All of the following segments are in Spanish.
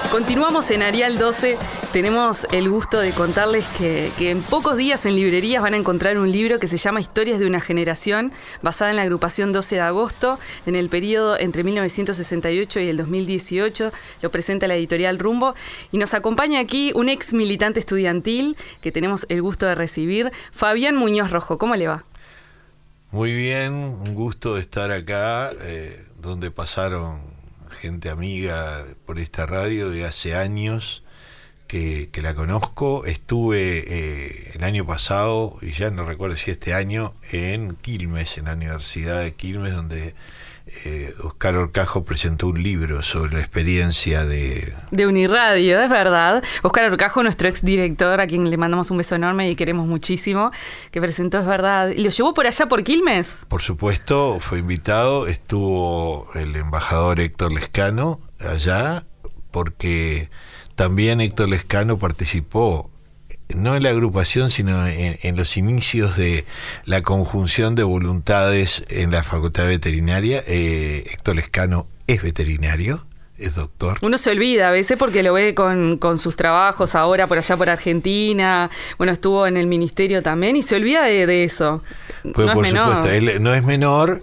Continuamos en Arial 12. Tenemos el gusto de contarles que en pocos días en librerías van a encontrar un libro que se llama Historias de una generación, basada en la agrupación 12 de agosto, en el periodo entre 1968 y el 2018. Lo presenta la editorial Rumbo. Y nos acompaña aquí un ex militante estudiantil que tenemos el gusto de recibir, Fabián Muñoz Rojo. ¿Cómo le va? Muy bien, un gusto de estar acá, donde pasaron gente amiga por esta radio de hace años que la conozco. Estuve el año pasado, y ya no recuerdo si este año, en Quilmes, en la Universidad de Quilmes, donde Oscar Horcajo presentó un libro sobre la experiencia de Uniradio, es verdad. Oscar Horcajo, nuestro exdirector, a quien le mandamos un beso enorme y queremos muchísimo, que presentó, es verdad. ¿Y lo llevó por allá, por Quilmes? Por supuesto, fue invitado. Estuvo el embajador Héctor Lescano allá, porque también Héctor Lescano participó no en la agrupación, sino en los inicios de la conjunción de voluntades en la Facultad Veterinaria. Héctor Lescano es veterinario, es doctor. Uno se olvida a veces porque lo ve con sus trabajos ahora por allá por Argentina. Bueno, estuvo en el ministerio también y se olvida de eso. Pues no, por supuesto, él no es menor.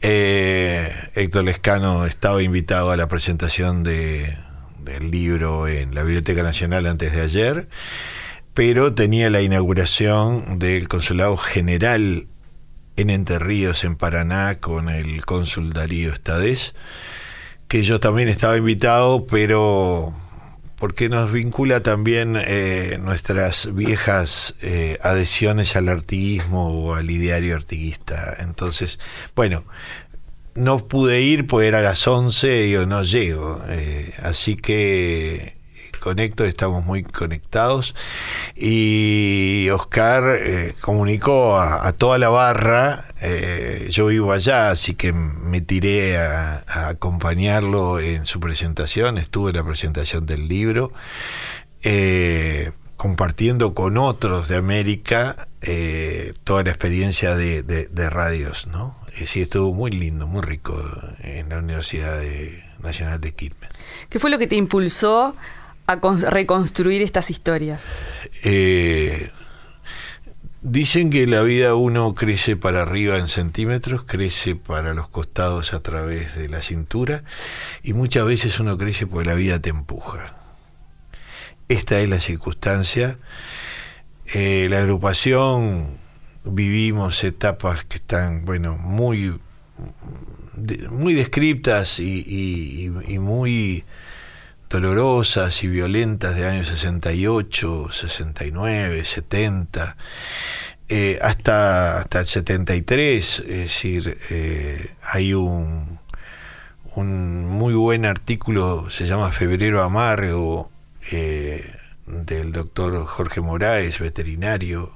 Héctor Lescano estaba invitado a la presentación del libro en la Biblioteca Nacional antes de ayer, pero tenía la inauguración del Consulado General en Entre Ríos, en Paraná, con el cónsul Darío Estadés, que yo también estaba invitado, pero porque nos vincula también nuestras viejas adhesiones al artiguismo o al ideario artiguista. Entonces, bueno, no pude ir, pues era a las 11, digo, no llego. Así que con Héctor estamos muy conectados, y Oscar comunicó a toda la barra. Yo vivo allá, así que me tiré a acompañarlo en su presentación. Estuve en la presentación del libro, compartiendo con otros de América toda la experiencia de radios, ¿no? Sí, estuvo muy lindo, muy rico en la Universidad Nacional de Quilmes. ¿Qué fue lo que te impulsó a reconstruir estas historias? Dicen que la vida uno crece para arriba en centímetros, crece para los costados a través de la cintura, y muchas veces uno crece porque la vida te empuja. Esta es la circunstancia. La agrupación, vivimos etapas que están, bueno, muy descriptas y muy dolorosas y violentas, de años 68, 69, 70, hasta el 73. Es decir, hay un muy buen artículo, se llama Febrero Amargo, del doctor Jorge Moraes, veterinario.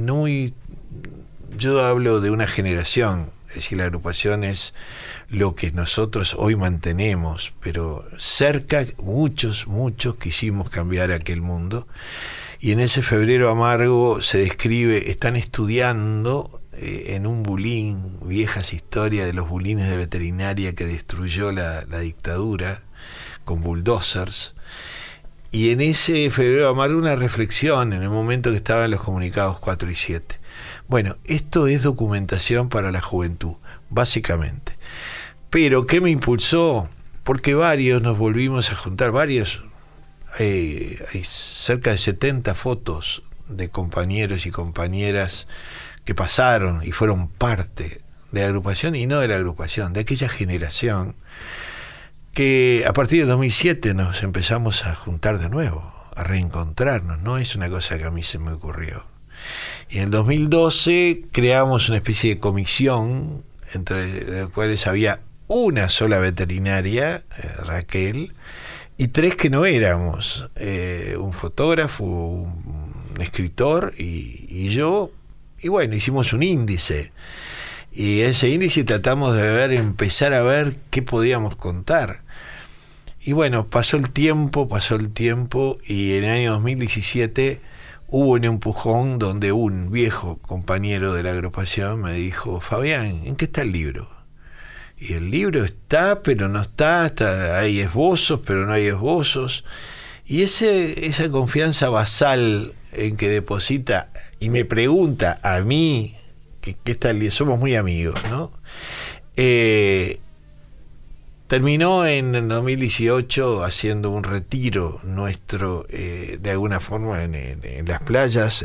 Yo hablo de una generación, es decir, la agrupación es lo que nosotros hoy mantenemos, pero cerca muchos quisimos cambiar aquel mundo. Y en ese Febrero Amargo se describe, están estudiando en un bulín, viejas historias de los bulines de veterinaria que destruyó la dictadura con bulldozers. Y en ese Febrero Amargo una reflexión en el momento que estaban los comunicados 4 y 7. Bueno, esto es documentación para la juventud, básicamente. Pero, ¿qué me impulsó? Porque varios nos volvimos a juntar, hay cerca de 70 fotos de compañeros y compañeras que pasaron y fueron parte de la agrupación, y no de la agrupación, de aquella generación que a partir de 2007 nos empezamos a juntar de nuevo, a reencontrarnos. No es una cosa que a mí se me ocurrió. Y en el 2012 creamos una especie de comisión, entre las cuales había una sola veterinaria, Raquel, y 3 que no éramos, un fotógrafo, un escritor y yo. Y bueno, hicimos un índice, y ese índice tratamos de empezar a ver qué podíamos contar. Y bueno, pasó el tiempo, y en el año 2017 hubo un empujón donde un viejo compañero de la agrupación me dijo: Fabián, ¿en qué está el libro? Y el libro está, pero no está, hay esbozos, pero no hay esbozos. Y esa confianza basal en que deposita y me pregunta a mí, que somos muy amigos, ¿no? Terminó en el 2018 haciendo un retiro nuestro, de alguna forma, en las playas,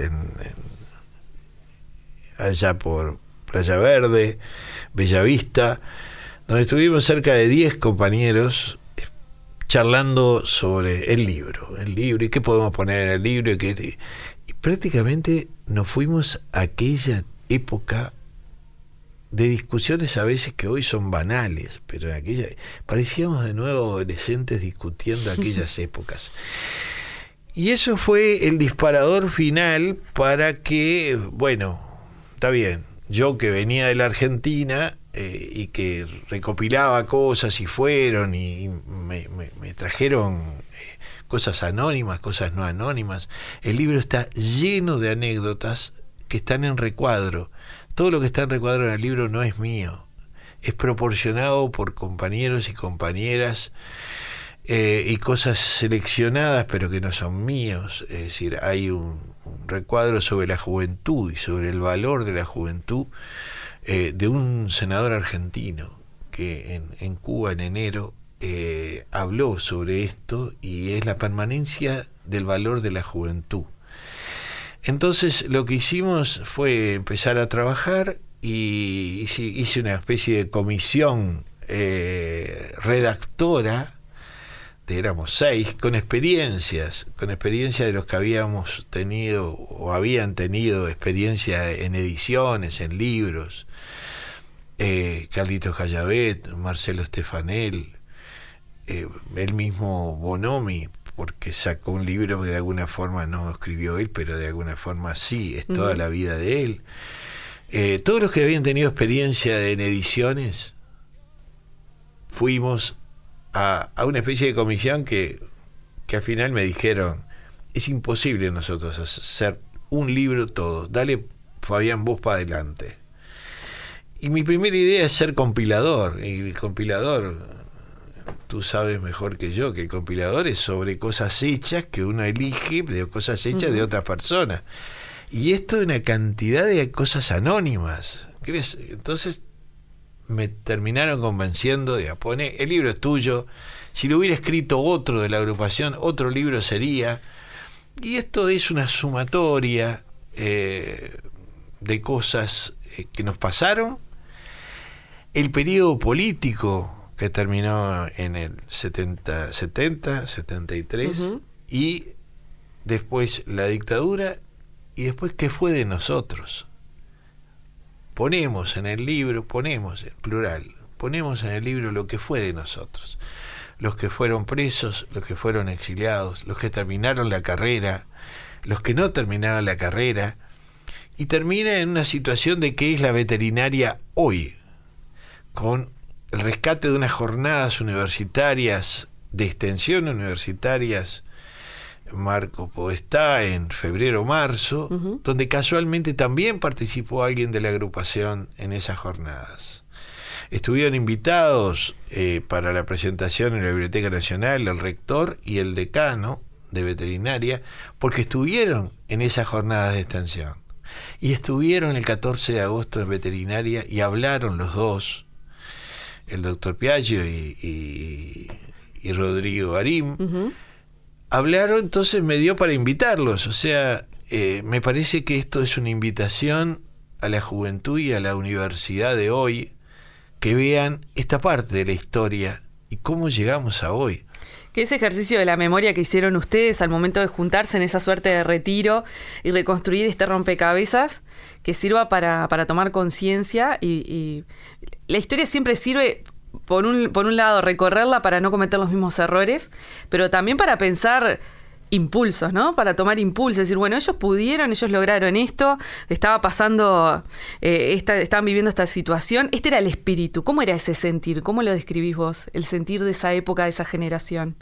allá por Playa Verde, Bellavista, donde estuvimos cerca de 10 compañeros charlando sobre el libro y qué podemos poner en el libro y prácticamente nos fuimos a aquella época de discusiones a veces que hoy son banales, pero en aquella parecíamos de nuevo adolescentes discutiendo aquellas épocas. Y eso fue el disparador final para que, bueno, está bien, yo que venía de la Argentina y que recopilaba cosas y fueron y me trajeron cosas anónimas, cosas no anónimas. El libro está lleno de anécdotas que están en recuadro. Todo lo que está en recuadro en el libro no es mío, es proporcionado por compañeros y compañeras y cosas seleccionadas pero que no son míos. Es decir, hay un recuadro sobre la juventud y sobre el valor de la juventud de un senador argentino que en Cuba en enero habló sobre esto, y es la permanencia del valor de la juventud. Entonces lo que hicimos fue empezar a trabajar y hice una especie de comisión redactora. Éramos 6 con experiencia de los que habíamos tenido o habían tenido experiencia en ediciones, en libros. Carlitos Callabet, Marcelo Stefanel, el mismo Bonomi, porque sacó un libro que de alguna forma no escribió él, pero de alguna forma sí, es toda la vida de él. Todos los que habían tenido experiencia en ediciones, fuimos a una especie de comisión que al final me dijeron: es imposible nosotros hacer un libro todo, dale, Fabián, vos para adelante. Y mi primera idea es ser compilador, y el compilador, tú sabes mejor que yo que el compilador es sobre cosas hechas que uno elige, de cosas hechas de otras personas, y esto es una cantidad de cosas anónimas. ¿Crees? Entonces me terminaron convenciendo de poner, el libro es tuyo, si lo hubiera escrito otro de la agrupación, otro libro sería. Y esto es una sumatoria de cosas que nos pasaron, el periodo político que terminó en el 73, y después la dictadura, y después qué fue de nosotros. Ponemos en el libro, ponemos en plural, ponemos en el libro lo que fue de nosotros, los que fueron presos, los que fueron exiliados, los que terminaron la carrera, los que no terminaron la carrera, y termina en una situación de qué es la veterinaria hoy, con el rescate de unas jornadas universitarias, de extensión universitarias, Marco Podestá, en febrero o marzo, donde casualmente también participó alguien de la agrupación en esas jornadas. Estuvieron invitados para la presentación en la Biblioteca Nacional el rector y el decano de veterinaria, porque estuvieron en esas jornadas de extensión. Y estuvieron el 14 de agosto en veterinaria y hablaron los dos, el doctor Piaggio y Rodrigo Arim. Hablaron, entonces me dio para invitarlos. O sea, me parece que esto es una invitación a la juventud y a la universidad de hoy, que vean esta parte de la historia y cómo llegamos a hoy. Que ese ejercicio de la memoria que hicieron ustedes al momento de juntarse en esa suerte de retiro y reconstruir este rompecabezas, que sirva para tomar conciencia, y la historia siempre sirve, por un lado, recorrerla para no cometer los mismos errores, pero también para pensar impulsos, ¿no? Para tomar impulsos, decir, bueno, ellos pudieron, ellos lograron esto, estaba pasando, estaban viviendo esta situación, este era el espíritu. ¿Cómo era ese sentir? ¿Cómo lo describís vos, el sentir de esa época, de esa generación?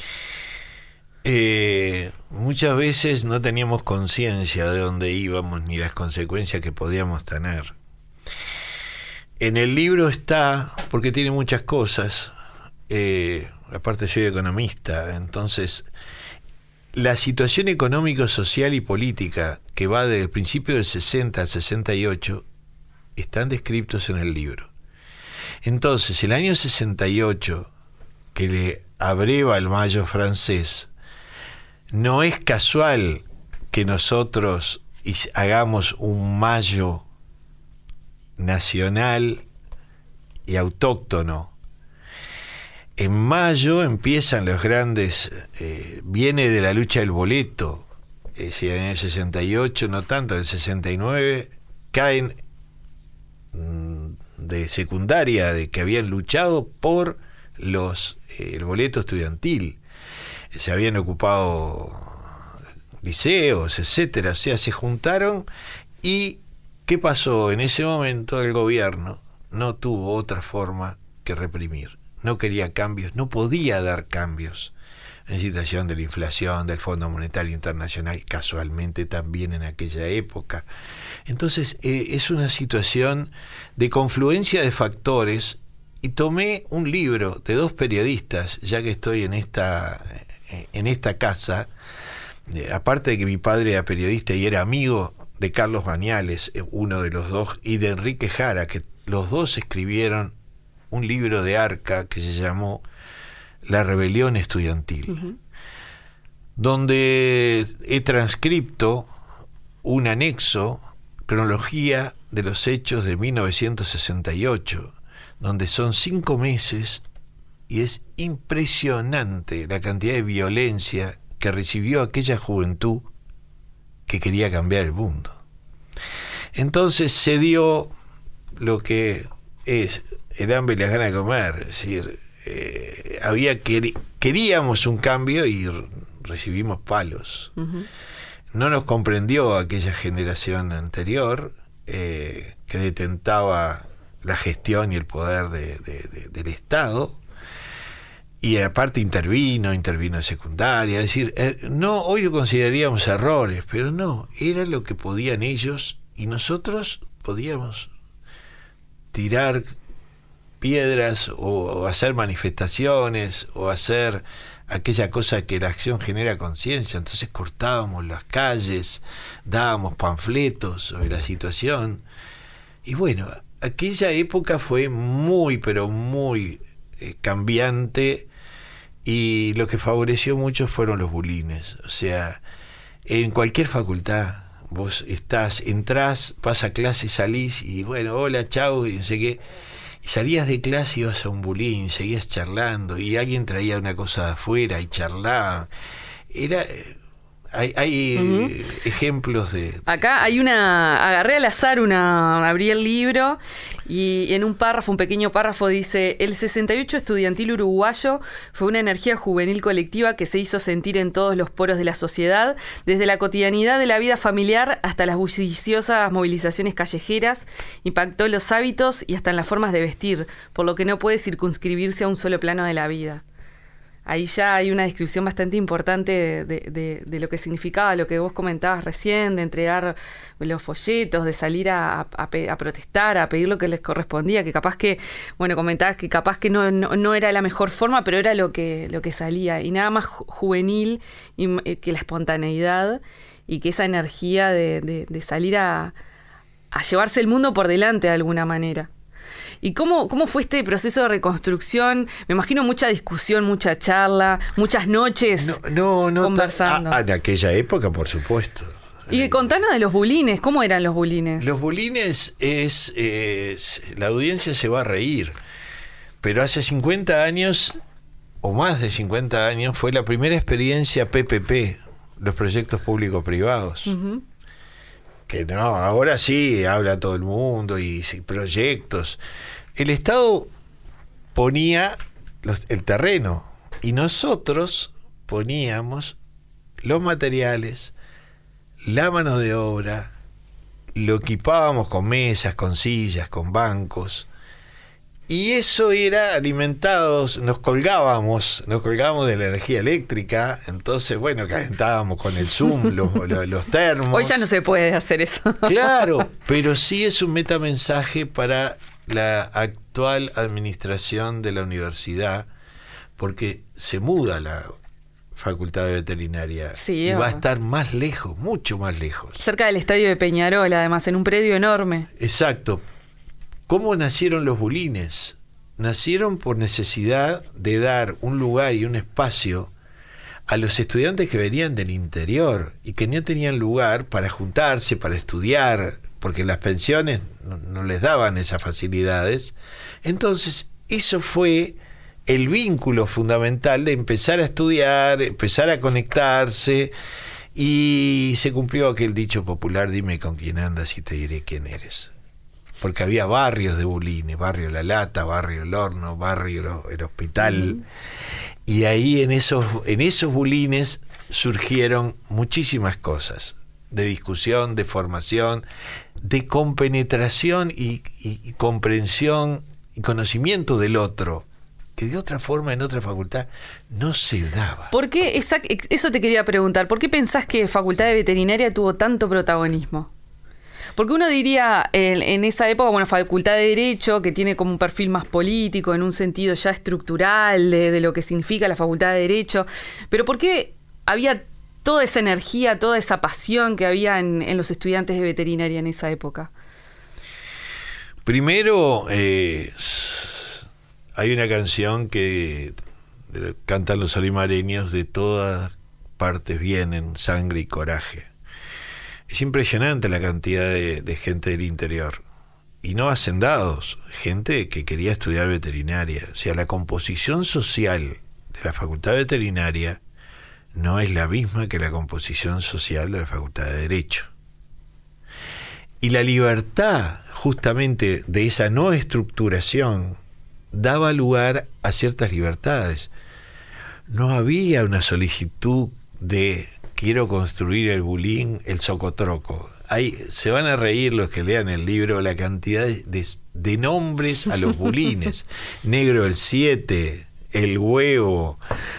Muchas veces no teníamos conciencia de dónde íbamos ni las consecuencias que podíamos tener. En el libro está, porque tiene muchas cosas, aparte soy economista, entonces la situación económico, social y política que va desde el principio del 60 al 68 están descritos en el libro. Entonces, el año 68, que le abreva el mayo francés, no es casual que nosotros hagamos un mayo nacional y autóctono. En mayo empiezan los grandes, viene de la lucha del boleto, en el 68 no tanto, en el 69 caen de secundaria, de que habían luchado por el boleto estudiantil, se habían ocupado liceos, etcétera, o sea, se juntaron. Y ¿qué pasó? En ese momento el gobierno no tuvo otra forma que reprimir. No quería cambios, no podía dar cambios en situación de la inflación, del Fondo Monetario Internacional, casualmente también en aquella época. Entonces, es una situación de confluencia de factores, y tomé un libro de dos periodistas, ya que estoy en esta casa, aparte de que mi padre era periodista y era amigo de Carlos Bañales, uno de los dos, y de Enrique Jara, que los dos escribieron un libro de Arca que se llamó La Rebelión Estudiantil, donde he transcripto un anexo, cronología de los hechos de 1968, donde son 5 meses y es impresionante la cantidad de violencia que recibió aquella juventud que quería cambiar el mundo. Entonces se dio lo que es el hambre y las ganas de comer, es decir, queríamos un cambio y recibimos palos. No nos comprendió aquella generación anterior, que detentaba la gestión y el poder del Estado, y aparte intervino en secundaria, es decir, no, hoy lo consideraríamos errores, pero no, era lo que podían ellos, y nosotros podíamos tirar piedras o hacer manifestaciones o hacer aquella cosa que la acción genera conciencia. Entonces cortábamos las calles, dábamos panfletos sobre la situación, y bueno, aquella época fue muy, pero muy cambiante, y lo que favoreció mucho fueron los bulines. O sea, en cualquier facultad vos entrás, vas a clase, salís y bueno, hola, chau, y no sé qué, y salías de clase y ibas a un bulín, seguías charlando y alguien traía una cosa de afuera y charlaba. Hay ejemplos de... Acá hay agarré al azar abrí el libro y en un pequeño párrafo dice: el 68 estudiantil uruguayo fue una energía juvenil colectiva que se hizo sentir en todos los poros de la sociedad, desde la cotidianidad de la vida familiar hasta las bulliciosas movilizaciones callejeras, impactó en los hábitos y hasta en las formas de vestir, por lo que no puede circunscribirse a un solo plano de la vida. Ahí ya hay una descripción bastante importante de lo que significaba lo que vos comentabas recién, de entregar los folletos, de salir a protestar, a pedir lo que les correspondía, que capaz que, bueno, comentabas que capaz que no era la mejor forma, pero era lo que salía. Y nada más juvenil que la espontaneidad y que esa energía de salir a llevarse el mundo por delante de alguna manera. ¿Y cómo fue este proceso de reconstrucción? Me imagino mucha discusión, mucha charla, muchas noches conversando. En aquella época, por supuesto. Y contanos de los bulines, ¿cómo eran los bulines? Los bulines la audiencia se va a reír, pero hace 50 años, o más de 50 años, fue la primera experiencia PPP, los proyectos público-privados. Que no, ahora sí, habla todo el mundo y proyectos. El Estado ponía el terreno y nosotros poníamos los materiales, la mano de obra, lo equipábamos con mesas, con sillas, con bancos, y eso era alimentados, nos colgábamos de la energía eléctrica. Entonces, bueno, calentábamos con el Zoom los termos. Hoy ya no se puede hacer eso. Claro, pero sí es un metamensaje para la actual administración de la universidad, porque se muda la Facultad de Veterinaria, sí, y va a estar más lejos, mucho más lejos. Cerca del estadio de Peñarol, además, en un predio enorme. Exacto. ¿Cómo nacieron los bulines? Nacieron por necesidad de dar un lugar y un espacio a los estudiantes que venían del interior y que no tenían lugar para juntarse, para estudiar, porque las pensiones no les daban esas facilidades. Entonces, eso fue el vínculo fundamental de empezar a estudiar, empezar a conectarse, y se cumplió aquel dicho popular: dime con quién andas y te diré quién eres. Porque había barrios de bulines, barrio La Lata, barrio El Horno, barrio El Hospital, y ahí en esos bulines surgieron muchísimas cosas, de discusión, de formación, de compenetración y comprensión y conocimiento del otro, que de otra forma en otra facultad no se daba. ¿Por qué? Eso te quería preguntar. ¿Por qué pensás que Facultad de Veterinaria tuvo tanto protagonismo? Porque uno diría, en esa época, bueno, Facultad de Derecho, que tiene como un perfil más político, en un sentido ya estructural de lo que significa la Facultad de Derecho, pero ¿por qué había toda esa energía, toda esa pasión que había en los estudiantes de veterinaria en esa época? Primero, hay una canción que cantan los olimareños: de todas partes vienen sangre y coraje. Es impresionante la cantidad de gente del interior, y no hacendados, gente que quería estudiar veterinaria. O sea, la composición social de la Facultad de Veterinaria no es la misma que la composición social de la Facultad de Derecho. Y la libertad, justamente, de esa no estructuración daba lugar a ciertas libertades. No había una solicitud de quiero construir el bulín, el socotroco. Ahí se van a reír los que lean el libro, la cantidad de nombres a los bulines. Negro el 7, el huevo,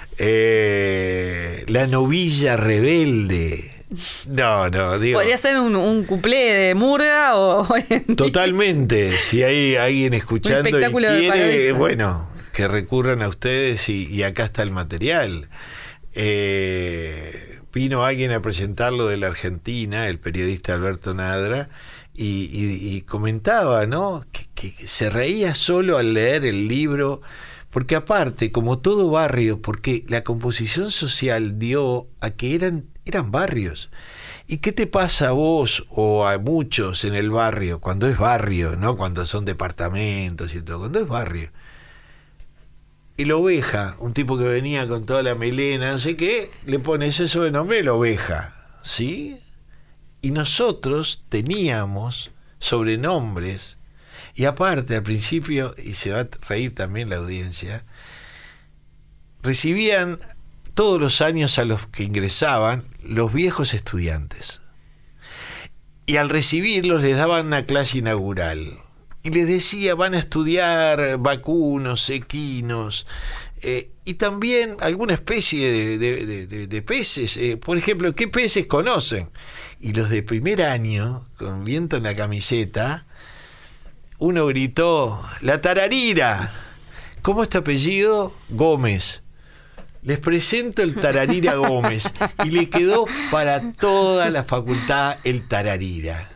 la novilla rebelde. No, digo. Podría ser un cuplé de Murga o. Totalmente. Si hay alguien escuchando y quiere, bueno, que recurran a ustedes y acá está el material. Vino alguien a presentarlo de la Argentina, el periodista Alberto Nadra, y comentaba, ¿no?, que se reía solo al leer el libro, porque aparte, como todo barrio, porque la composición social dio a que eran barrios. ¿Y qué te pasa a vos o a muchos en el barrio, cuando es barrio, no cuando son departamentos y todo, cuando es barrio? Y la oveja, un tipo que venía con toda la melena, no sé qué, le pones eso de nombre, la oveja, ¿sí? Y nosotros teníamos sobrenombres, y aparte al principio, y se va a reír también la audiencia, recibían todos los años a los que ingresaban los viejos estudiantes. Y al recibirlos les daban una clase inaugural. Y les decía, van a estudiar vacunos, equinos, y también alguna especie de peces. Por ejemplo, ¿qué peces conocen? Y los de primer año, con viento en la camiseta, uno gritó, la tararira. ¿Cómo es tu apellido? Gómez. Les presento el Tararira Gómez. Y le quedó para toda la facultad el Tararira.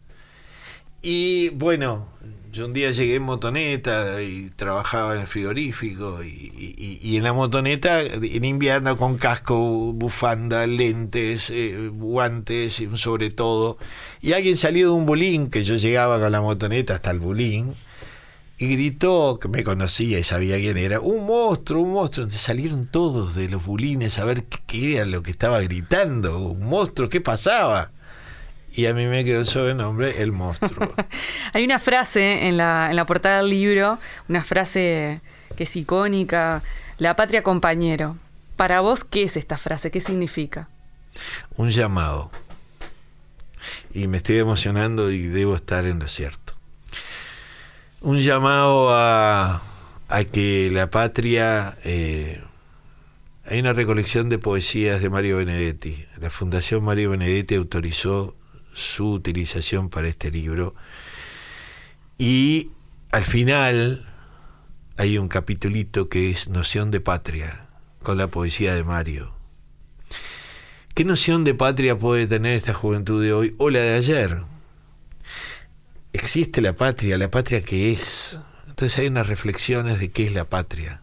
Y bueno, yo un día llegué en motoneta y trabajaba en el frigorífico, y en la motoneta en invierno con casco, bufanda, lentes, guantes y sobre todo. Y alguien salió de un bulín, que yo llegaba con la motoneta hasta el bulín, y gritó, que me conocía y sabía quién era, un monstruo, un monstruo. Entonces salieron todos de los bulines a ver qué era lo que estaba gritando, un monstruo, qué pasaba. Y a mí me quedó el sobrenombre, el monstruo. Hay una frase en la portada del libro, una frase que es icónica: la patria compañero. Para vos, ¿qué es esta frase? ¿Qué significa? Un llamado. Y me estoy emocionando y debo estar en lo cierto. Un llamado a que la patria... hay una recolección de poesías de Mario Benedetti. La Fundación Mario Benedetti autorizó su utilización para este libro, y al final hay un capitulito que es Noción de Patria, con la poesía de Mario. ¿Qué noción de patria puede tener esta juventud de hoy o la de ayer? ¿Existe la patria qué es? Entonces hay unas reflexiones de qué es la patria.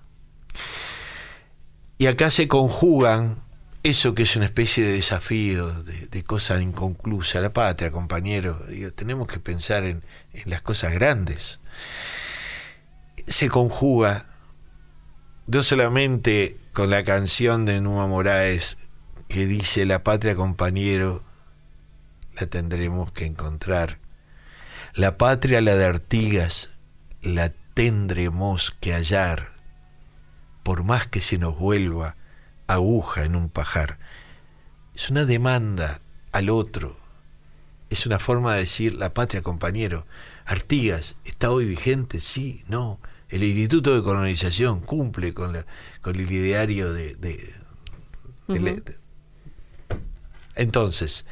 Y acá se conjugan eso que es una especie de desafío, de cosa inconclusa. La patria, compañero, digo, tenemos que pensar en las cosas grandes. Se conjuga no solamente con la canción de Numa Moraes que dice: la patria, compañero, la tendremos que encontrar. La patria, la de Artigas, la tendremos que hallar, por más que se nos vuelva aguja en un pajar. Es una demanda al otro, es una forma de decir: la patria, compañero. Artigas, ¿está hoy vigente? Sí, no. El Instituto de Colonización cumple con el ideario Entonces,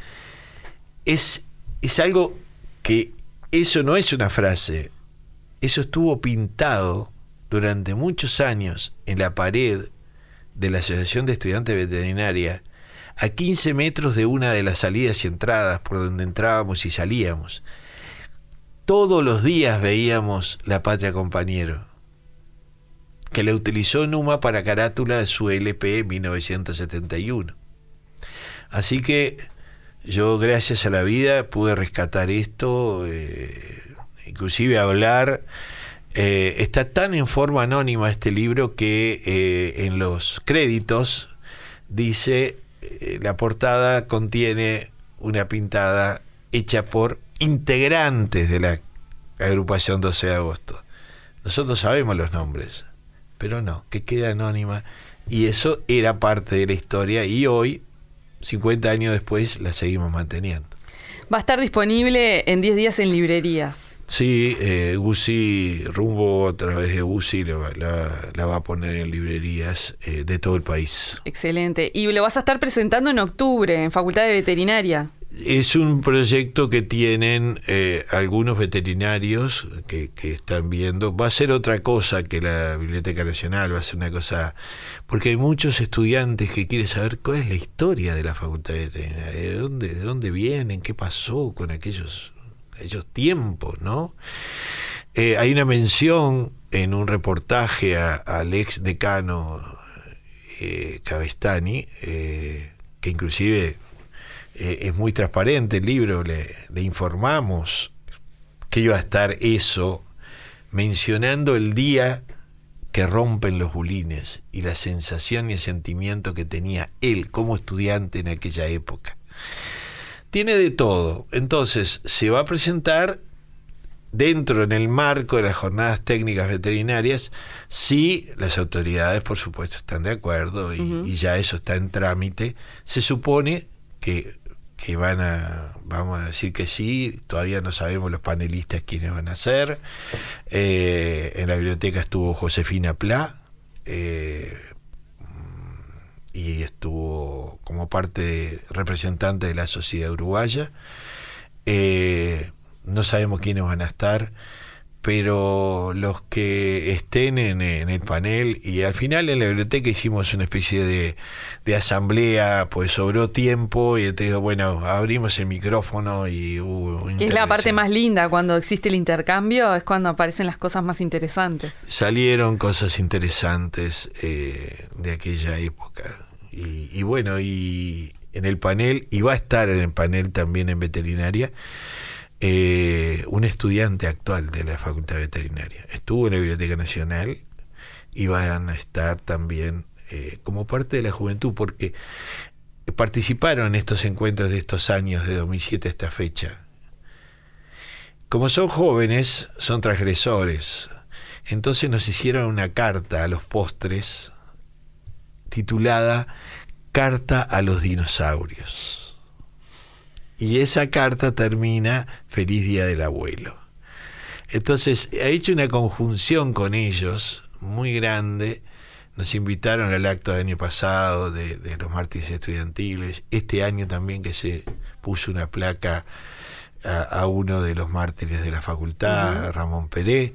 es algo que, eso no es una frase, eso estuvo pintado durante muchos años en la pared de la Asociación de Estudiantes de Veterinaria, a 15 metros de una de las salidas y entradas por donde entrábamos y salíamos. Todos los días veíamos la patria, compañero, que la utilizó Numa para carátula de su LP en 1971. Así que yo, gracias a la vida, pude rescatar esto, inclusive hablar. Está tan en forma anónima este libro que en los créditos dice: la portada contiene una pintada hecha por integrantes de la agrupación 12 de agosto. Nosotros sabemos los nombres, pero no, que queda anónima, y eso era parte de la historia, y hoy, 50 años después, la seguimos manteniendo. Va a estar disponible en 10 días en librerías. Sí, Guzzi, Rumbo, a través de Guzzi, la va a poner en librerías de todo el país. Excelente. Y lo vas a estar presentando en octubre en Facultad de Veterinaria. Es un proyecto que tienen algunos veterinarios que están viendo. Va a ser otra cosa que la Biblioteca Nacional, va a ser una cosa... Porque hay muchos estudiantes que quieren saber cuál es la historia de la Facultad de Veterinaria, de dónde vienen, qué pasó con aquellos tiempos, ¿no? Hay una mención en un reportaje al ex decano Cabestany, que inclusive... es muy transparente el libro, le informamos que iba a estar eso, mencionando el día que rompen los bulines y la sensación y el sentimiento que tenía él como estudiante en aquella época. Tiene de todo. Entonces se va a presentar dentro, en el marco de las jornadas técnicas veterinarias, si las autoridades, por supuesto, están de acuerdo y ya eso está en trámite. Se supone que vamos a decir que sí, todavía no sabemos los panelistas quiénes van a ser. En la biblioteca estuvo Josefina Pla, y estuvo como representante de la Sociedad Uruguaya. No sabemos quiénes van a estar, pero los que estén en el panel, y al final en la biblioteca hicimos una especie de asamblea, pues sobró tiempo, y te digo, bueno, abrimos el micrófono y hubo... Que es la parte más linda, cuando existe el intercambio, es cuando aparecen las cosas más interesantes. Salieron cosas interesantes de aquella época. Y bueno, y en el panel, y va a estar en el panel también en veterinaria, un estudiante actual de la Facultad de Veterinaria. Estuvo en la Biblioteca Nacional y van a estar también como parte de la juventud, porque participaron en estos encuentros de estos años, de 2007 a esta fecha. Como son jóvenes, son transgresores. Entonces nos hicieron una carta a los postres titulada Carta a los dinosaurios. Y esa carta termina: Feliz Día del Abuelo. Entonces, ha hecho una conjunción con ellos muy grande. Nos invitaron al acto del año pasado de los mártires estudiantiles. Este año también, que se puso una placa a uno de los mártires de la facultad, Ramón Peré.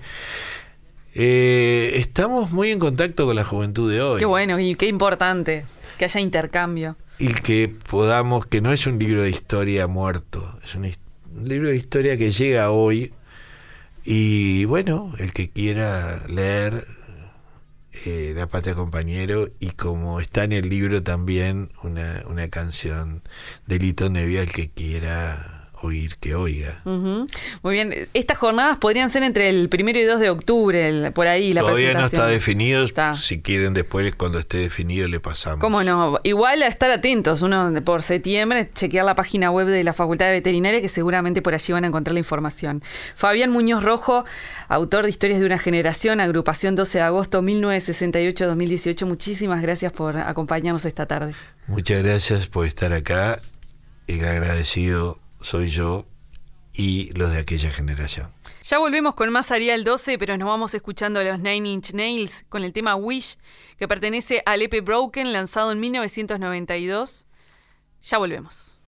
Estamos muy en contacto con la juventud de hoy. Qué bueno y qué importante que haya intercambio. Y que podamos, que no es un libro de historia muerto, es un libro de historia que llega hoy. Y bueno, el que quiera leer La Patria Compañero, y como está en el libro también una canción de Lito Nebbia, el que quiera oír, que oiga. Muy bien, estas jornadas podrían ser entre el 1 y 2 de octubre, por ahí la Todavía presentación. no está definido, si quieren después cuando esté definido le pasamos. ¿Cómo no? Igual a estar atentos, uno por septiembre, chequear la página web de la Facultad de Veterinaria, que seguramente por allí van a encontrar la información. Fabián Muñoz Rojo, autor de Historias de una Generación, agrupación 12 de agosto 1968-2018, muchísimas gracias por acompañarnos esta tarde. Muchas gracias por estar acá, el agradecido soy yo y los de aquella generación. Ya volvemos con más Arial 12, pero nos vamos escuchando a los Nine Inch Nails con el tema Wish, que pertenece al EP Broken, lanzado en 1992. Ya volvemos.